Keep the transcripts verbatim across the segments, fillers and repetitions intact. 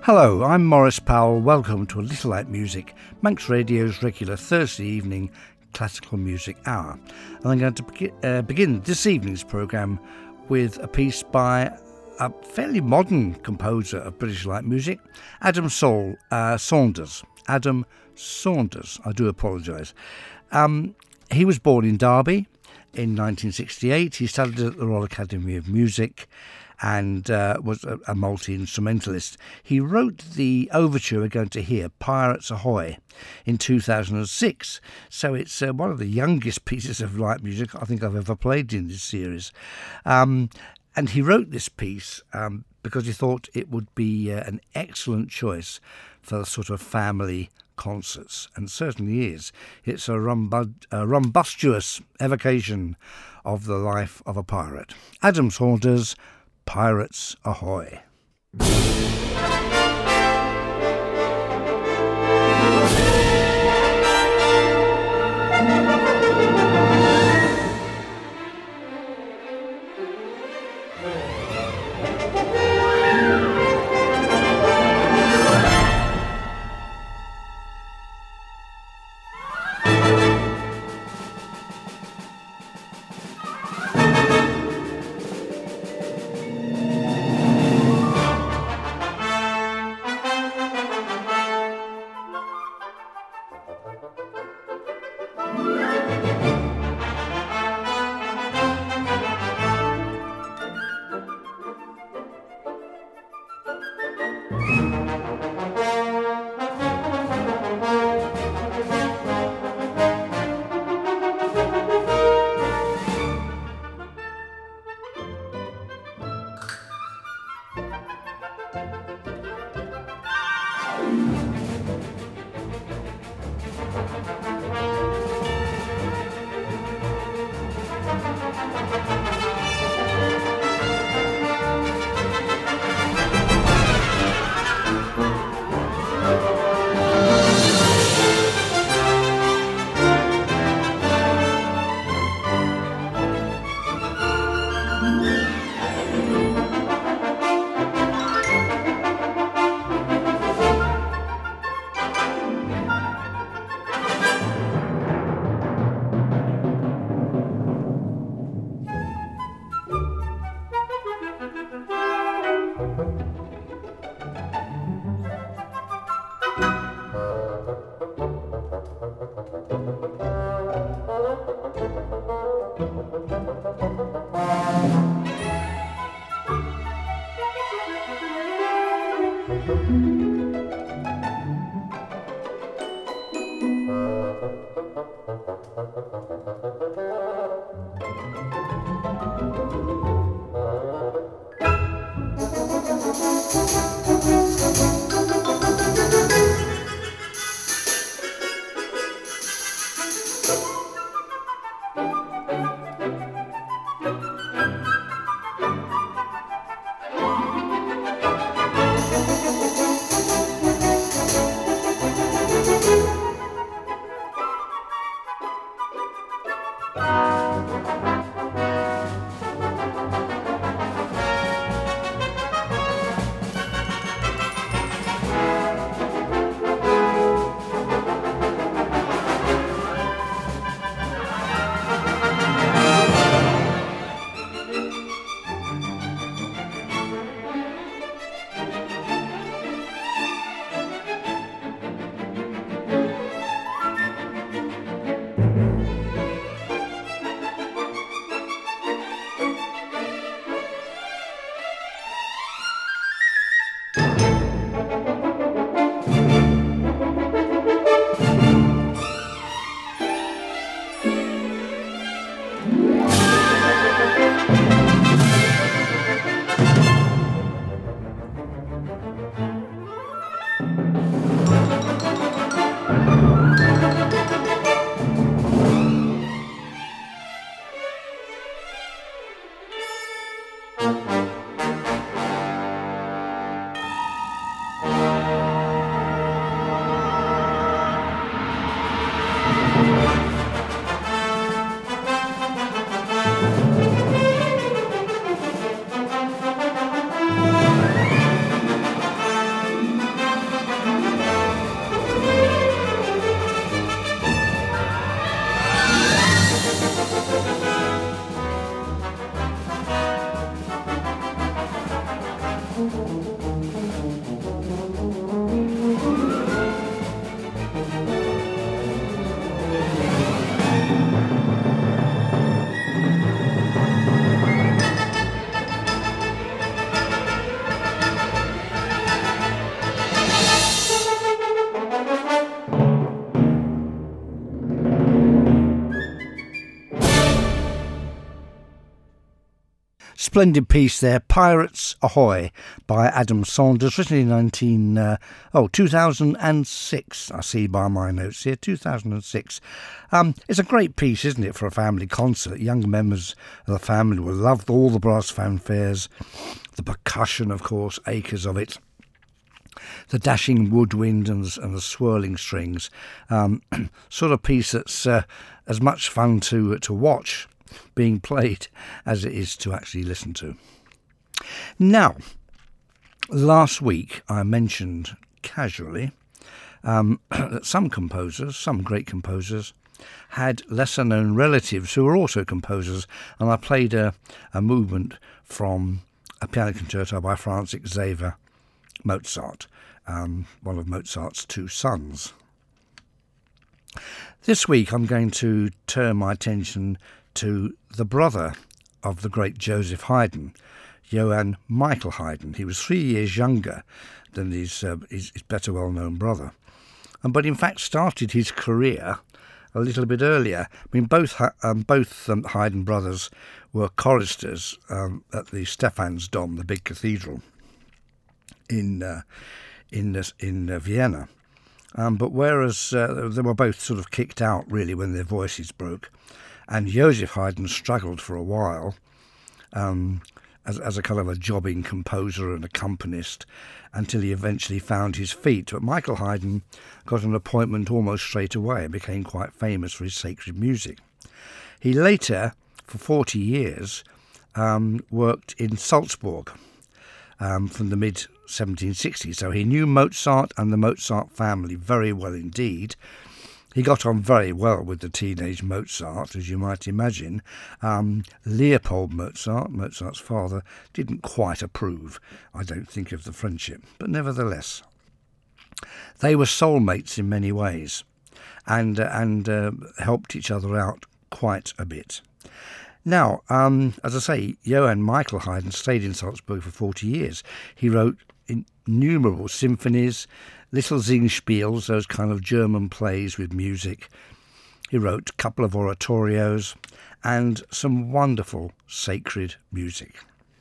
Hello, I'm Maurice Powell. Welcome to A Little Light Music, Manx Radio's regular Thursday evening classical music hour. And I'm going to be- uh, begin this evening's programme with a piece by a fairly modern composer of British light music, Adam Saul, uh, Saunders. Adam Saunders, I do apologise. Um, he was born in Derby in nineteen sixty-eight. He studied at the Royal Academy of Music and uh, was a, a multi-instrumentalist. He wrote the overture we're going to hear, Pirates Ahoy, in two thousand six. So it's uh, one of the youngest pieces of light music I think I've ever played in this series. Um, and he wrote this piece um, because he thought it would be uh, an excellent choice for the sort of family concerts, and certainly is. It's a, rumbud- a rumbustious evocation of the life of a pirate. Adam Saunders, Pirates Ahoy. splendid piece there, Pirates Ahoy by Adam Saunders, written in nineteen, uh, oh, two thousand six, I see by my notes here, two thousand six. Um, it's a great piece, isn't it, for a family concert. Young members of the family will love all the brass fanfares, the percussion, of course, acres of it, the dashing woodwind and the, and the swirling strings. Um, sort of piece that's uh, as much fun to to watch being played as it is to actually listen to. Now, last week I mentioned casually um, that some composers, some great composers, had lesser-known relatives who were also composers, and I played a, a movement from a piano concerto by Franz Xaver Mozart, um, one of Mozart's two sons. This week I'm going to turn my attention to the brother of the great Joseph Haydn, Johann Michael Haydn. He was three years younger than his, uh, his, his better well-known brother, and but in fact started his career a little bit earlier. I mean, both um, both um, Haydn brothers were choristers um, at the Stephansdom, the big cathedral in uh, in uh, in uh, Vienna. Um, but whereas uh, they were both sort of kicked out really when their voices broke, and Joseph Haydn struggled for a while um, as, as a kind of a jobbing composer and accompanist until he eventually found his feet. But Michael Haydn got an appointment almost straight away and became quite famous for his sacred music. He later, for forty years, um, worked in Salzburg um, from the mid seventeen sixties. So he knew Mozart and the Mozart family very well indeed. He got on very well with the teenage Mozart, as you might imagine. Um, Leopold Mozart, Mozart's father, didn't quite approve, I don't think, of the friendship, but nevertheless, they were soulmates in many ways, and uh, and uh, helped each other out quite a bit. Now, um, as I say, Johann Michael Haydn stayed in Salzburg for forty years. He wrote innumerable symphonies, little Singspiels, those kind of German plays with music. He wrote a couple of oratorios and some wonderful sacred music.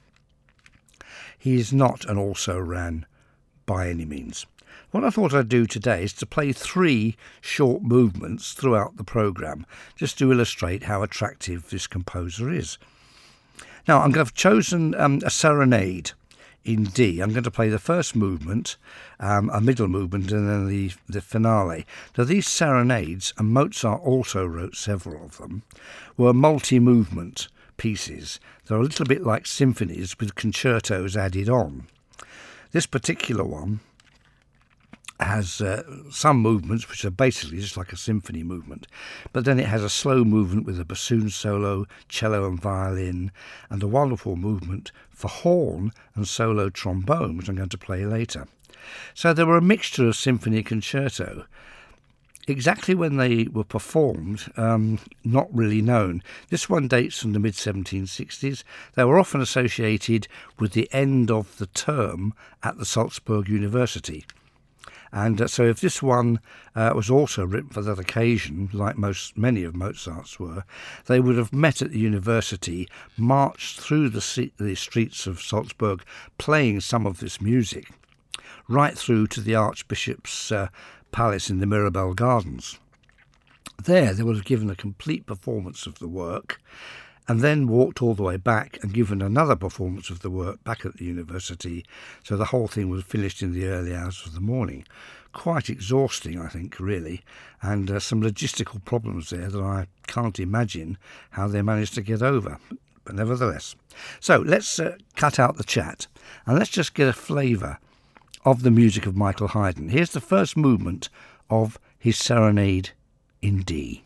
He is not an also-ran by any means. What I thought I'd do today is to play three short movements throughout the programme, just to illustrate how attractive this composer is. Now, I'm going to have chosen um, a serenade in D. I'm going to play the first movement, um, a middle movement, and then the, the finale. Now, these serenades, and Mozart also wrote several of them, were multi-movement pieces. They're a little bit like symphonies with concertos added on. This particular one has uh, some movements which are basically just like a symphony movement, but then it has a slow movement with a bassoon solo, cello and violin, and a wonderful movement for horn and solo trombone, which I'm going to play later. So there were a mixture of symphony and concerto. Exactly when they were performed, um, not really known. This one dates from the mid seventeen sixties. They were often associated with the end of the term at the Salzburg University. And uh, so if this one uh, was also written for that occasion, like most many of Mozart's were, they would have met at the university, marched through the, se- the streets of Salzburg, playing some of this music, right through to the Archbishop's uh, palace in the Mirabell Gardens. There, they would have given a complete performance of the work, and then walked all the way back and given another performance of the work back at the university, so the whole thing was finished in the early hours of the morning. Quite exhausting, I think, really, and uh, some logistical problems there that I can't imagine how they managed to get over, but nevertheless. So let's uh, cut out the chat, and let's just get a flavour of the music of Michael Haydn. Here's the first movement of his Serenade in D.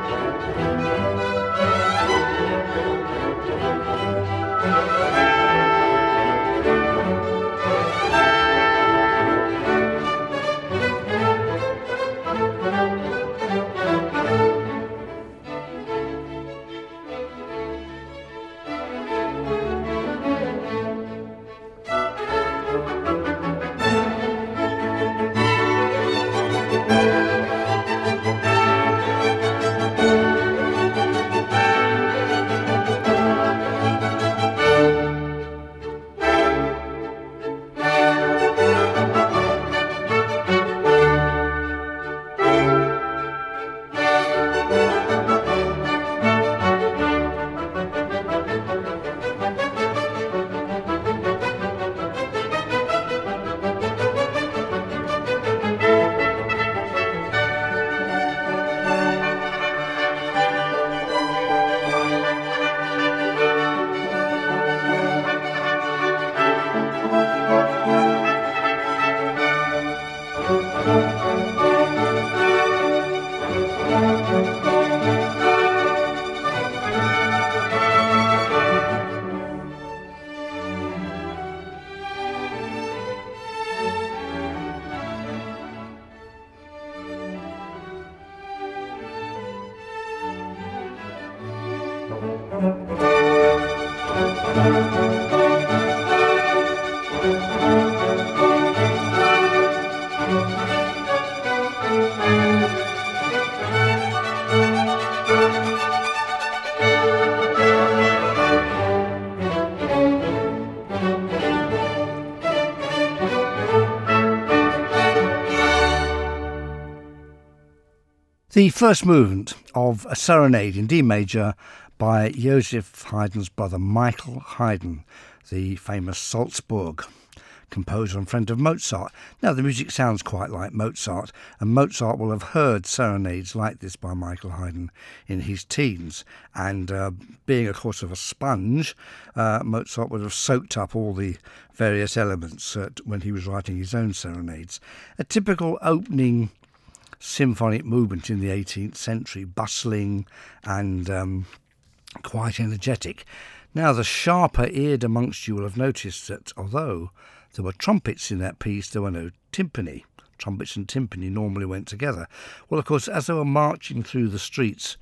The first movement of a serenade in D major by Joseph Haydn's brother Michael Haydn, the famous Salzburg composer and friend of Mozart. Now, the music sounds quite like Mozart, and Mozart will have heard serenades like this by Michael Haydn in his teens. And uh, being, of course, of a sponge, uh, Mozart would have soaked up all the various elements uh, when he was writing his own serenades. A typical opening symphonic movement in the eighteenth century, bustling and um, quite energetic. Now, the sharper-eared amongst you will have noticed that although there were trumpets in that piece, there were no timpani. Trumpets and timpani normally went together. Well, of course, as they were marching through the streets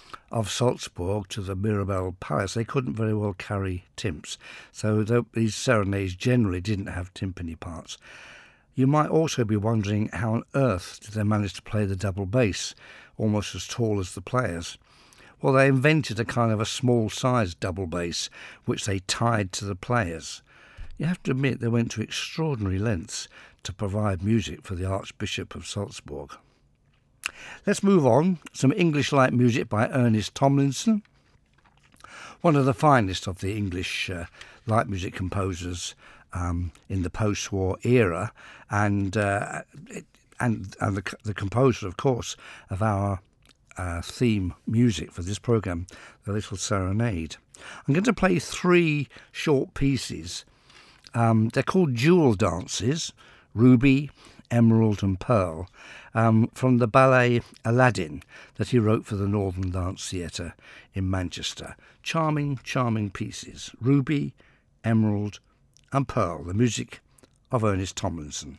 of Salzburg to the Mirabell Palace, they couldn't very well carry timps. So these serenades generally didn't have timpani parts. You might also be wondering how on earth did they manage to play the double bass, almost as tall as the players. Well, they invented a kind of a small-sized double bass, which they tied to the players. You have to admit they went to extraordinary lengths to provide music for the Archbishop of Salzburg. Let's move on. Some English light music by Ernest Tomlinson, one of the finest of the English uh, light music composers Um, in the post-war era, and uh, it, and and the, the composer, of course, of our uh, theme music for this programme, The Little Serenade. I'm going to play three short pieces. Um, they're called Jewel Dances, Ruby, Emerald and Pearl, um, from the ballet Aladdin that he wrote for the Northern Dance Theatre in Manchester. Charming, charming pieces. Ruby, Emerald and Pearl, the music of Ernest Tomlinson.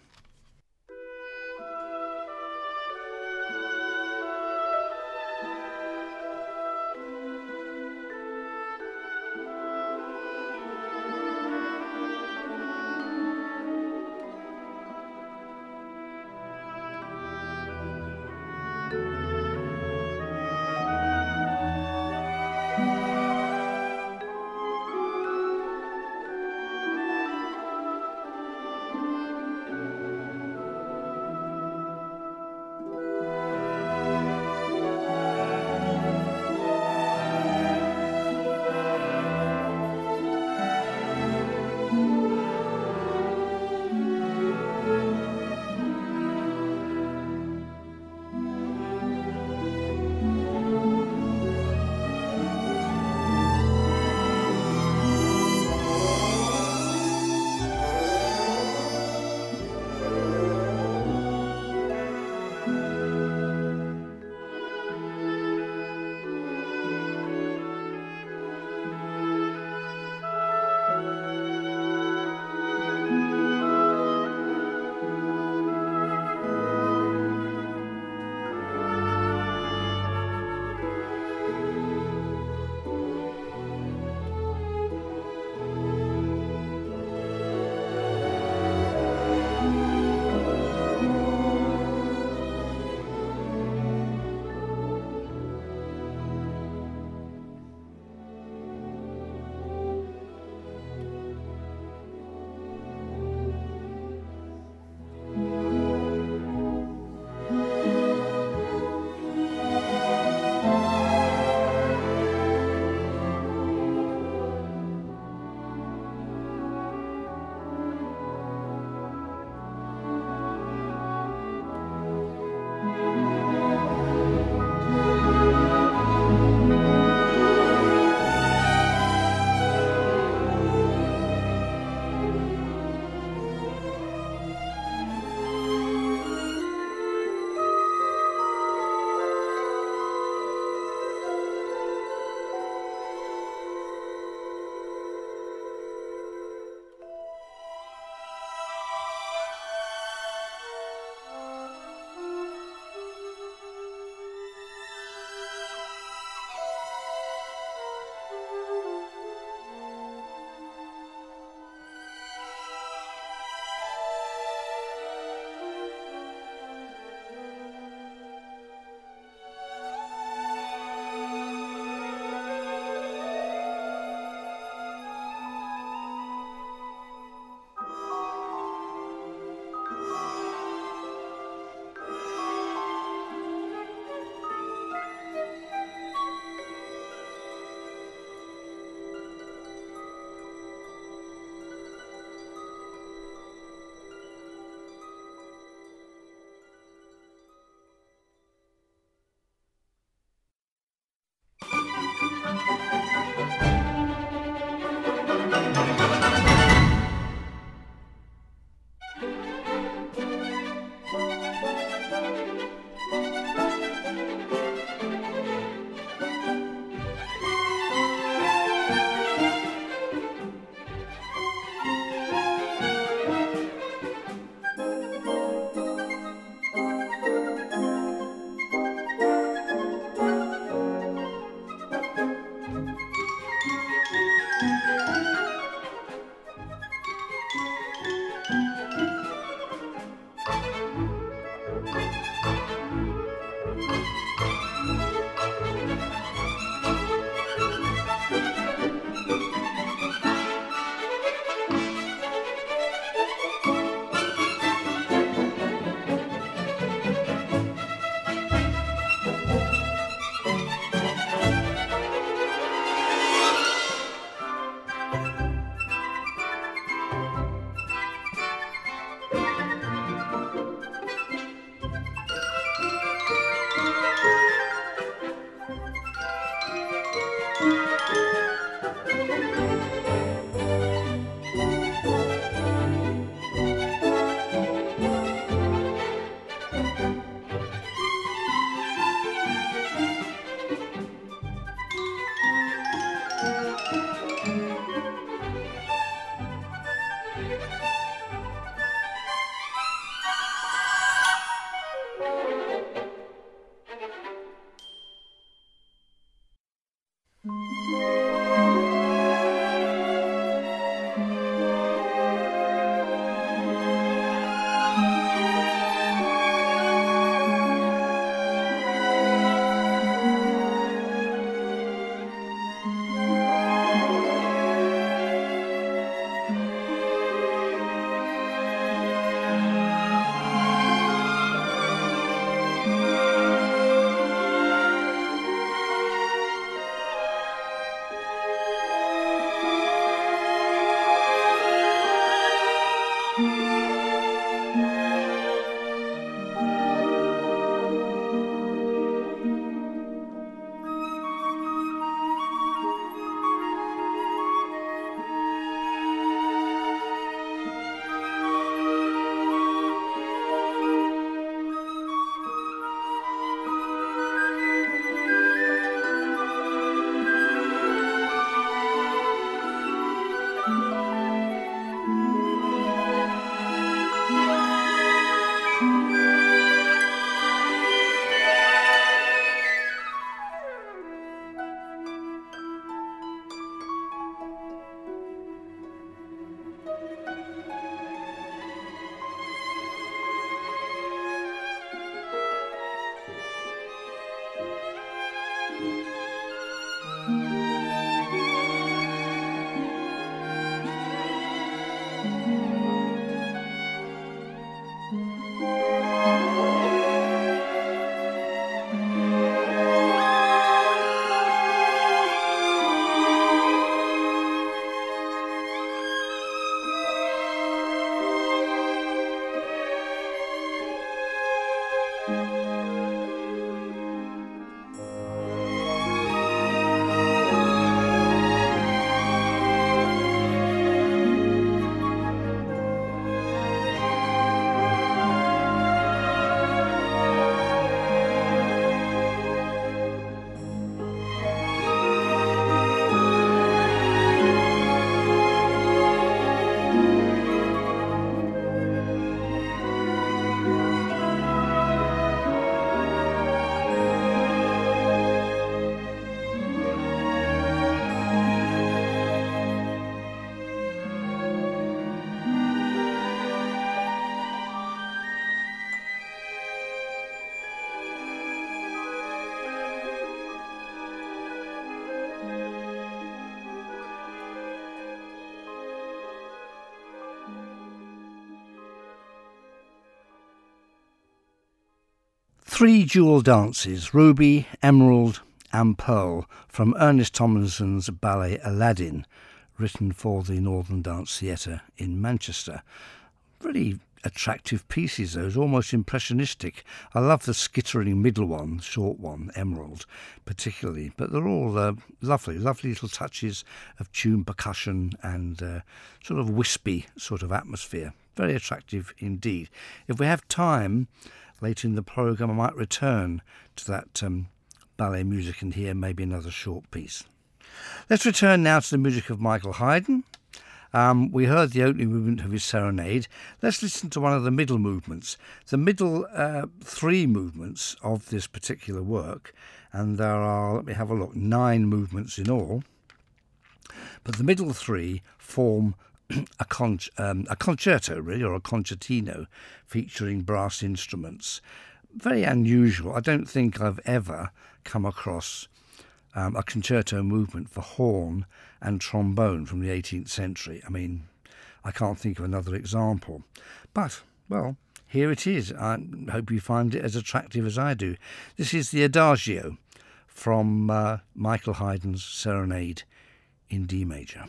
Three Jewel Dances, Ruby, Emerald and Pearl, from Ernest Tomlinson's ballet Aladdin, written for the Northern Dance Theatre in Manchester. Really attractive pieces, those, almost impressionistic. I love the skittering middle one, short one, Emerald, particularly, but they're all uh, lovely, lovely little touches of tune percussion and uh, sort of wispy sort of atmosphere. Very attractive indeed. If we have time later in the programme, I might return to that um, ballet music and hear maybe another short piece. Let's return now to the music of Michael Haydn. Um, we heard the opening movement of his serenade. Let's listen to one of the middle movements. The middle uh, three movements of this particular work, and there are, let me have a look, nine movements in all. But the middle three form a, con- um, a concerto, really, or a concertino, featuring brass instruments. Very unusual. I don't think I've ever come across um, a concerto movement for horn and trombone from the eighteenth century. I mean, I can't think of another example. But, well, here it is. I hope you find it as attractive as I do. This is the Adagio from uh, Michael Haydn's Serenade in D major.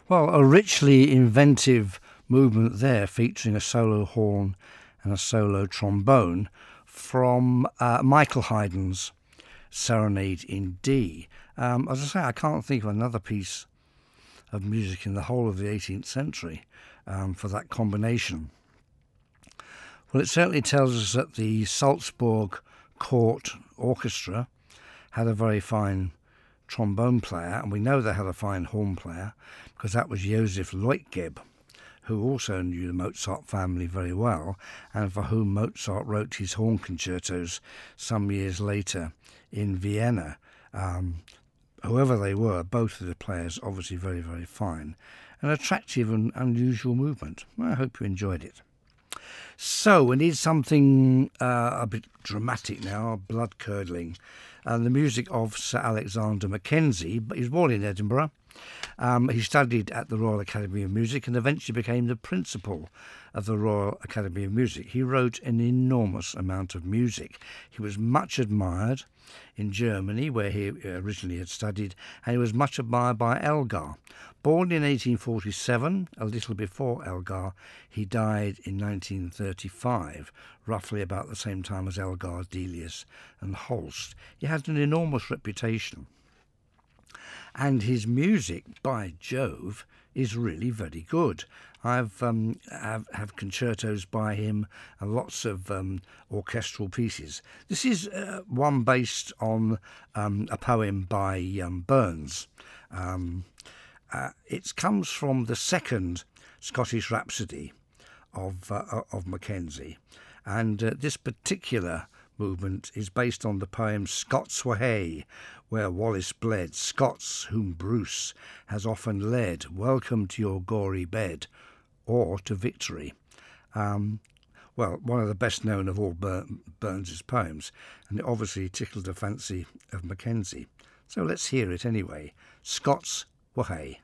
Well, a richly inventive movement there featuring a solo horn and a solo trombone from uh, Michael Haydn's Serenade in D. Um, as I say, I can't think of another piece of music in the whole of the eighteenth century um, for that combination. Well, it certainly tells us that the Salzburg Court Orchestra had a very fine trombone player, and we know they had a fine horn player because that was Josef Leutgeb, who also knew the Mozart family very well and for whom Mozart wrote his horn concertos some years later in Vienna. Um, whoever they were, both of the players obviously very, very fine. An attractive and unusual movement. I hope you enjoyed it. So we need something uh, a bit dramatic now, blood-curdling. Uh, the music of Sir Alexander Mackenzie, but he was born in Edinburgh. Um, he studied at the Royal Academy of Music and eventually became the principal of the Royal Academy of Music. He wrote an enormous amount of music. He was much admired in Germany, where he originally had studied, and he was much admired by Elgar. Born in eighteen forty-seven, a little before Elgar, he died in nineteen thirty-five, roughly about the same time as Elgar, Delius and Holst. He had an enormous reputation. And his music, by Jove, is really very good. I've um, have, have concertos by him and lots of um, orchestral pieces. This is uh, one based on um, a poem by um, Burns. Um, uh, it comes from the second Scottish Rhapsody of uh, of Mackenzie, and uh, this particular movement is based on the poem Scots wha hae, where Wallace bled, Scots whom Bruce has often led, welcome to your gory bed, or to victory. Um, well, one of the best known of all Bur- Burns's poems, and it obviously tickled the fancy of Mackenzie. So let's hear it anyway. Scots wha hae.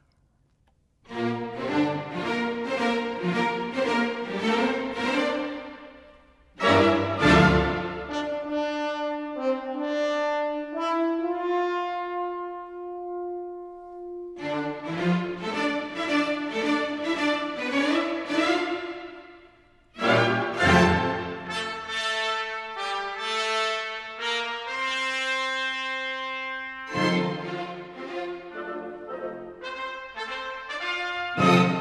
Thank you.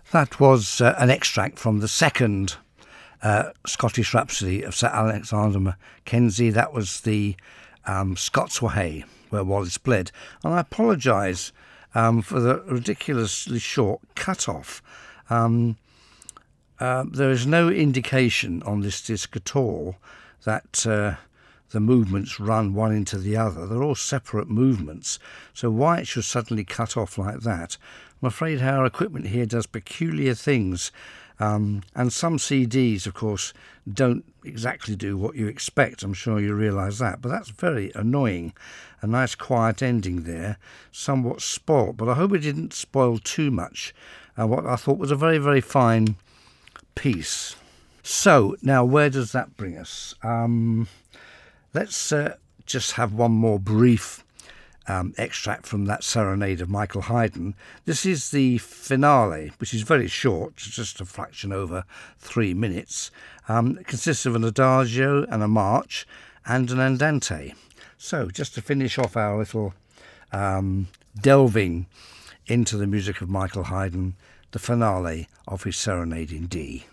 That was uh, an extract from the second uh, Scottish Rhapsody of Sir Alexander Mackenzie. That was the um, Scots Wha Hae, where Wallace bled. And I apologise um, for the ridiculously short cut-off. Um, uh, there is no indication on this disc at all that uh, the movements run one into the other. They're all separate movements. So why it should suddenly cut off like that, I'm afraid our equipment here does peculiar things. Um, and some C Ds, of course, don't exactly do what you expect. I'm sure you realise that. But that's very annoying. A nice quiet ending there, somewhat spoilt. But I hope it didn't spoil too much. Uh, what I thought was a very, very fine piece. So, now where does that bring us? Um, let's uh, just have one more brief Um, extract from that serenade of Michael Haydn. This is the finale, which is very short, just a fraction over three minutes. Um, it consists of an adagio and a march and an andante. So just to finish off our little um, delving into the music of Michael Haydn, the finale of his Serenade in D.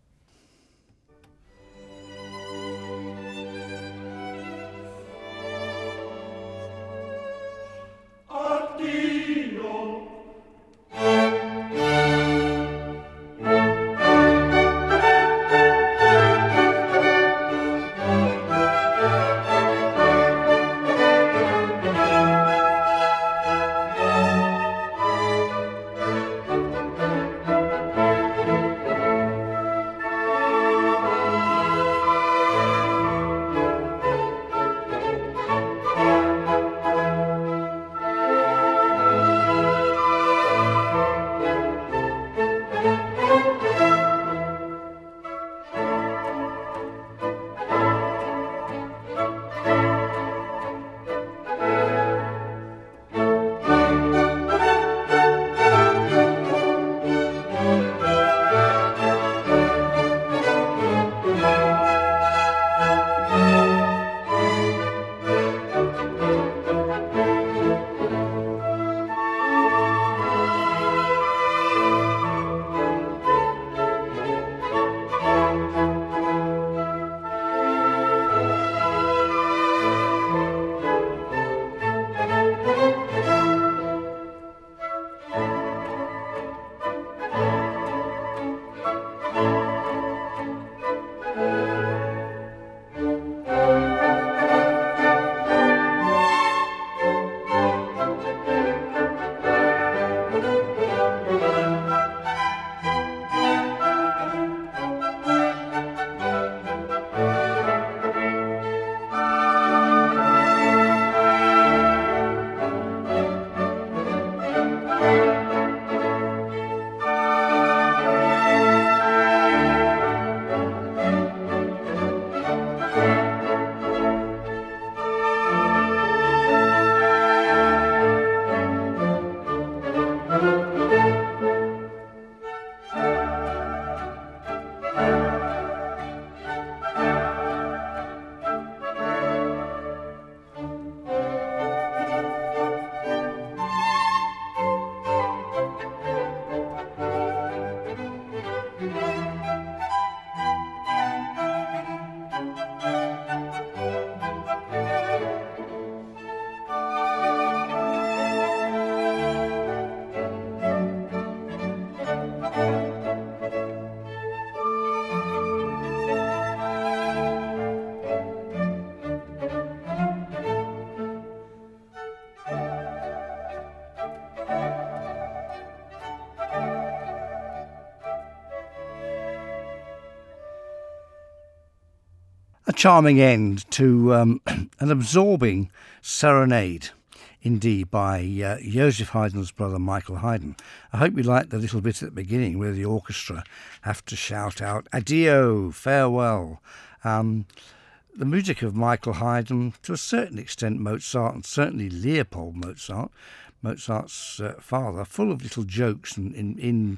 A charming end to um, an absorbing serenade, indeed, by uh, Joseph Haydn's brother Michael Haydn. I hope you liked the little bit at the beginning where the orchestra have to shout out, "Addio, farewell." Um, the music of Michael Haydn, to a certain extent Mozart, and certainly Leopold Mozart, Mozart's uh, father, full of little jokes and in in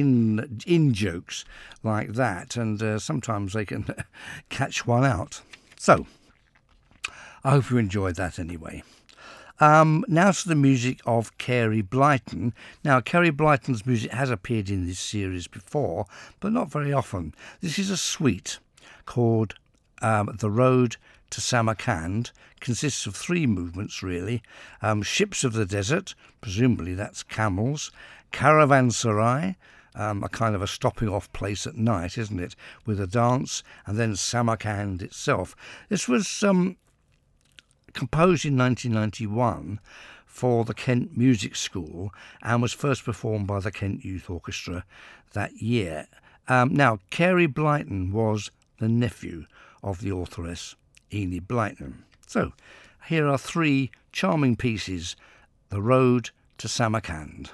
in in jokes like that, and uh, sometimes they can catch one out. So, I hope you enjoyed that anyway. Um, now to the music of Carey Blyton. Now, Carey Blyton's music has appeared in this series before, but not very often. This is a suite called um, The Road to Samarkand. Consists of three movements, really. Um, Ships of the Desert, presumably that's camels. Caravanserai, um, a kind of a stopping off place at night, isn't it, with a dance, and then Samarkand itself. This was um, composed in nineteen ninety-one for the Kent Music School and was first performed by the Kent Youth Orchestra that year. Um, now, Carey Blyton was the nephew of the authoress Enid Blyton. So, here are three charming pieces, The Road to Samarkand.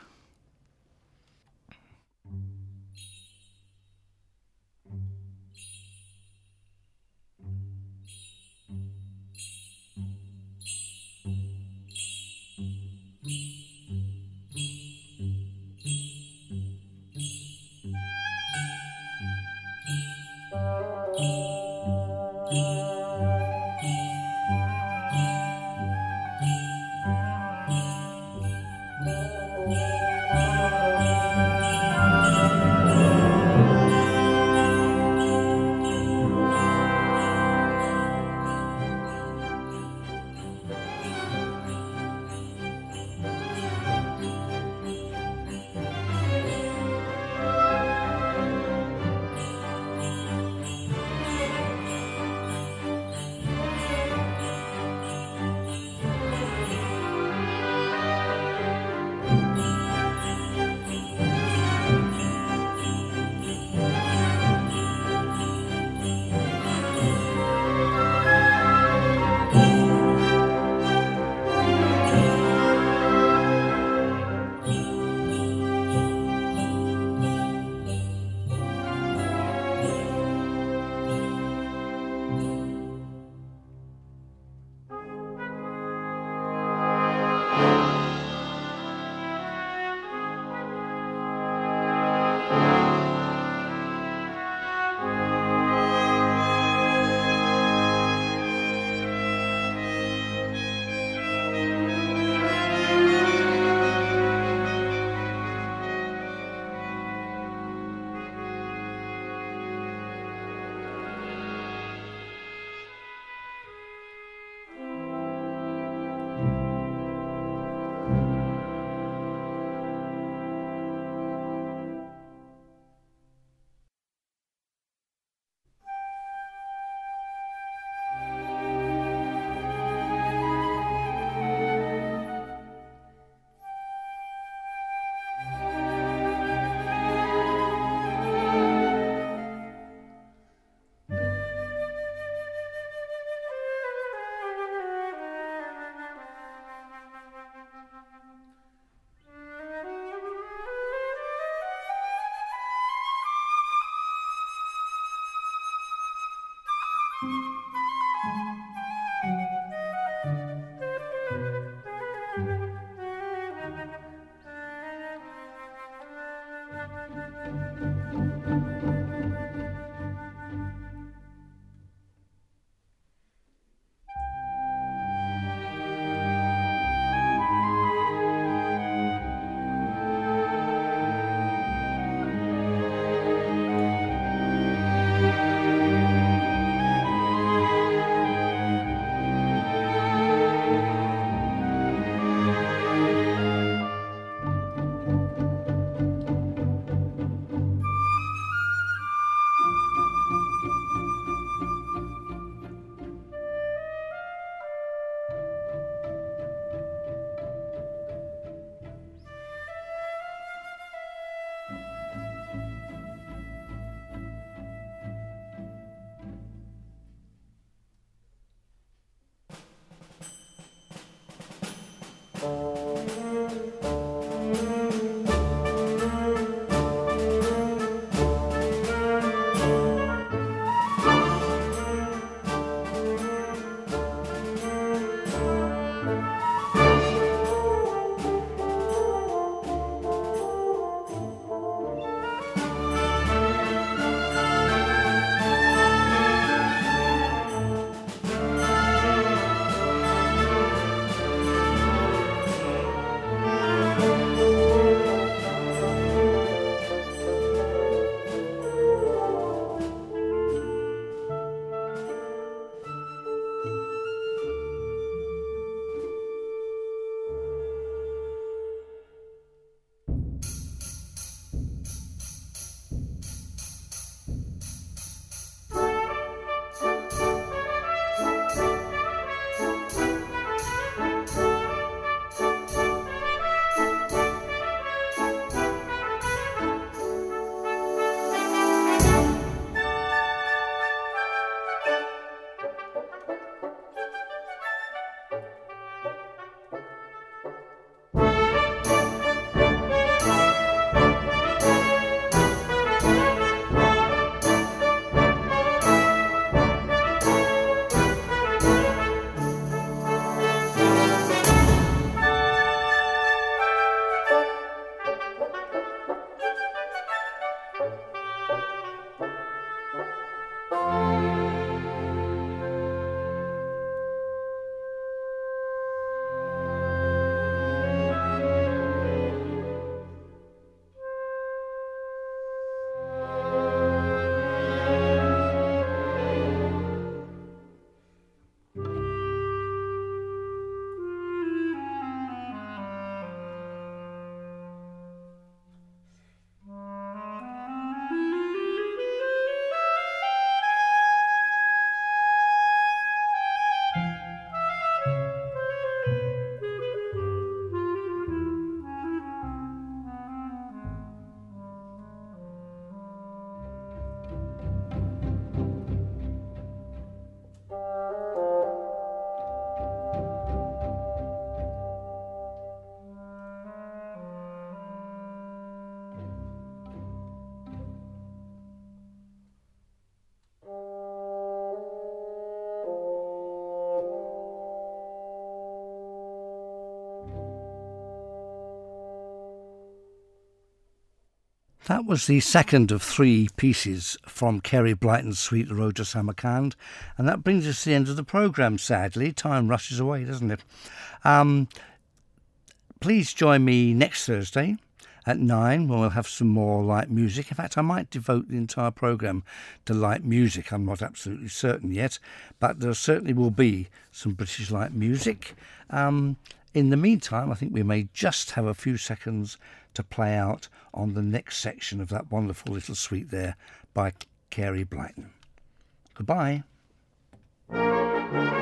That was the second of three pieces from Carey Blyton's suite, The Road to Samarkand, and that brings us to the end of the programme, sadly. Time rushes away, doesn't it? Um, please join me next Thursday at nine, when we'll have some more light music. In fact, I might devote the entire programme to light music. I'm not absolutely certain yet, but there certainly will be some British light music. Um, in the meantime, I think we may just have a few seconds to play out on the next section of that wonderful little suite there by Carey Blyton. Goodbye.